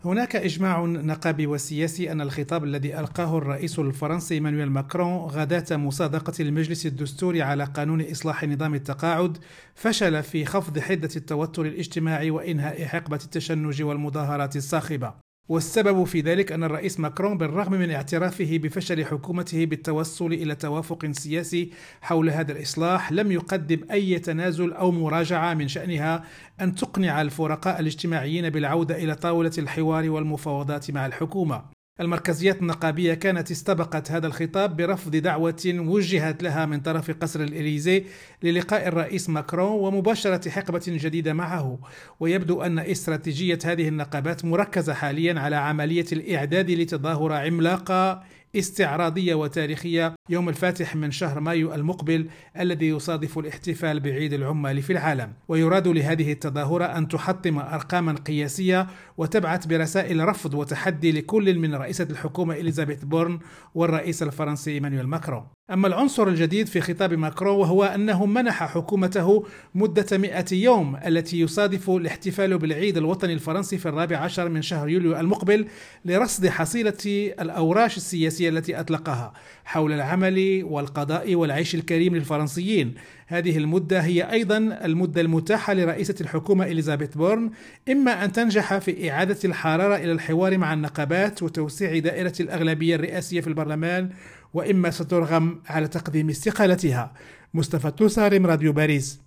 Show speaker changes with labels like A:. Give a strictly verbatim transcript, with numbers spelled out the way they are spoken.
A: هناك إجماع نقابي وسياسي أن الخطاب الذي ألقاه الرئيس الفرنسي إيمانويل ماكرون غداة مصادقة المجلس الدستوري على قانون إصلاح نظام التقاعد فشل في خفض حدة التوتر الاجتماعي وإنهاء حقبة التشنج والمظاهرات الصاخبة. والسبب في ذلك أن الرئيس ماكرون بالرغم من اعترافه بفشل حكومته بالتوصل إلى توافق سياسي حول هذا الإصلاح لم يقدم أي تنازل أو مراجعة من شأنها أن تقنع الفرقاء الاجتماعيين بالعودة إلى طاولة الحوار والمفاوضات مع الحكومة. المركزيات النقابية كانت استبقت هذا الخطاب برفض دعوة وجهت لها من طرف قصر الإليزي للقاء الرئيس ماكرون ومباشرة حقبة جديدة معه. ويبدو أن استراتيجية هذه النقابات مركزة حاليا على عملية الإعداد لتظاهرة عملاقة استعراضية وتاريخية يوم الفاتح من شهر مايو المقبل الذي يصادف الاحتفال بعيد العمال في العالم. ويراد لهذه التظاهرة أن تحطم أرقاما قياسية وتبعث برسائل رفض وتحدي لكل من رئيسة الحكومة إليزابيث بورن والرئيس الفرنسي إيمانويل ماكرون. أما العنصر الجديد في خطاب ماكرون وهو أنه منح حكومته مدة مئة يوم التي يصادف الاحتفال بالعيد الوطني الفرنسي في الرابع عشر من شهر يوليو المقبل لرصد حصيلة الأوراش السياسية التي أطلقها حول العمل والقضاء والعيش الكريم للفرنسيين. هذه المدة هي أيضا المدة المتاحة لرئيسة الحكومة إليزابيث بورن إما أن تنجح في إعادة الحرارة إلى الحوار مع النقابات وتوسيع دائرة الأغلبية الرئاسية في البرلمان، وإما سترغم على تقديم استقالتها. مصطفى التوسارم، راديو باريس.